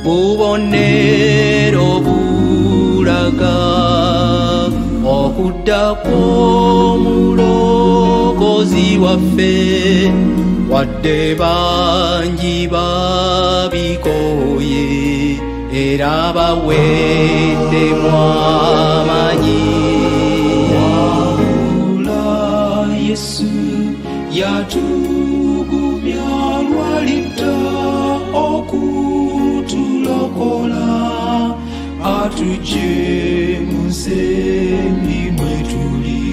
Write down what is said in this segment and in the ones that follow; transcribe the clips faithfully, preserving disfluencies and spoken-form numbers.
bubonero bulaga okudda kw'omulokozi waffe wadde bangi babikoye era baweddemu amanyi. Wabula Yesu yatugumya lwalidda okutulokola atugye mu nsembi mwe tuli.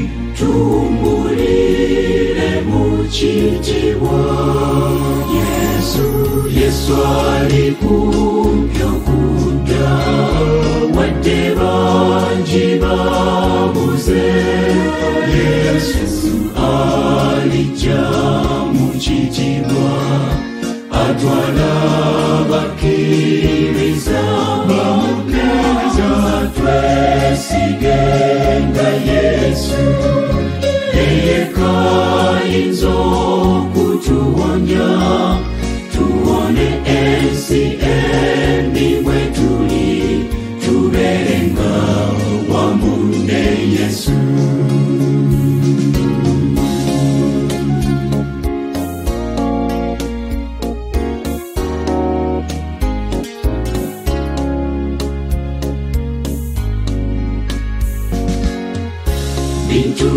Tumbulire mu kitiibwa Yesu, Yesu ali kumpi okudda wadde bangi babuze. Yesu alijja mu kitiibwa atwala abakkiriza bamukkiriza. Twesige nga Yesu yekka ayinza okutuwonya tuwone ensi embi bwe tuli tubeerenga wamu ne Yesu. Bintu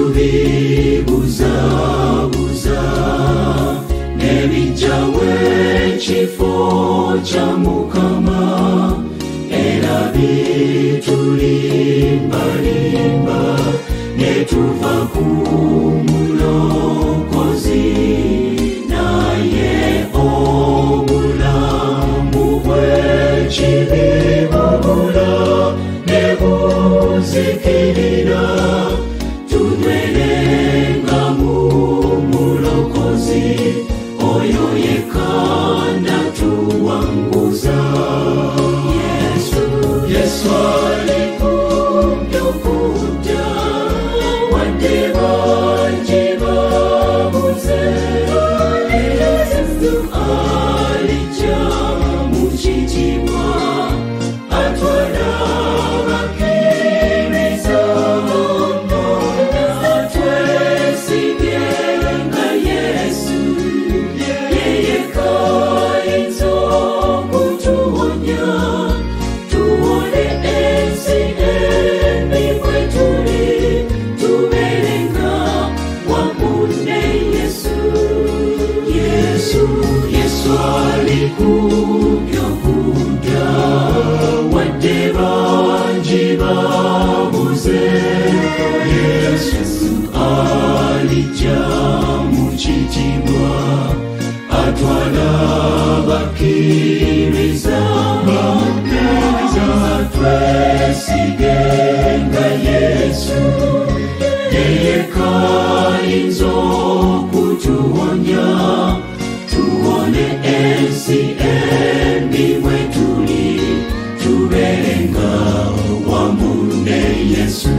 bibuzabuza nebijjawo ekifo kya Mukama era bitulimbalimba ne tuva ku mulokozi naye obulamu bw'ekibi bubula ne buzikirira. Tunwelenga mu mulokozi oyo yekka natuwanguza. Yesu, Yesu ali kumpi okudda wadde bangi babuze. Yesu alijja mu kitiibwa atwala abakkiriza. Yesu ali kumpi okudda wadde bangi babuze. Yesu alijja mu kitiibwa atwala abakkiriza bamukkiriza. Twesige nga Yesu yekka ayinza okutuwonya tuwone ensi embi bwe tuli tubeerenga wamu ne Yesu.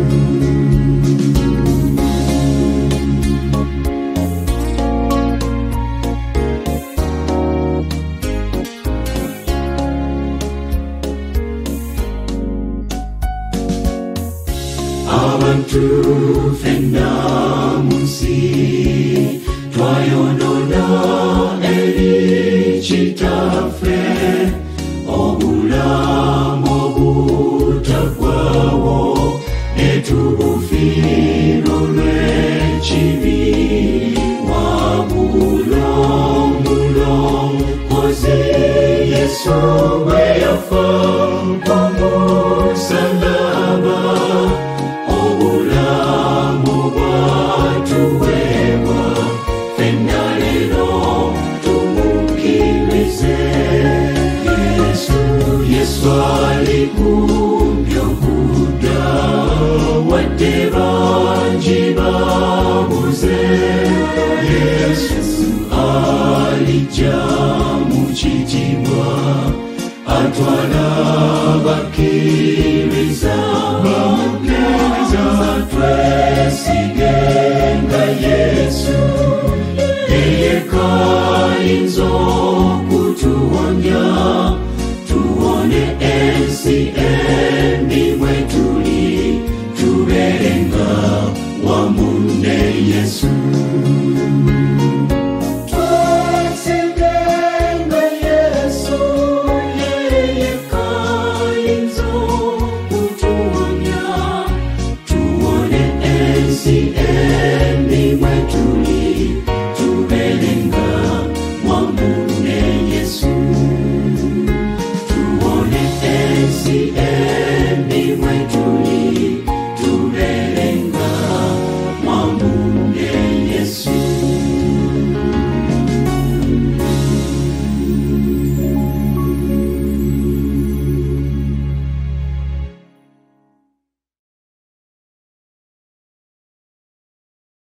Abantu ffenna mu nsi twayonona eri kitaffe obulamu obutaggwaawo ne tubufiira olw'ekibi. Wabula omulokozi Yesu bwe yafa ku musaalaba obulamu bwatuweebwa ffenna leero tumukkirize. Yesu, Yesu ali kumpi okudda wadde bangi babuze. Yesu alijja mu kitiibwa atwala abakkiriza.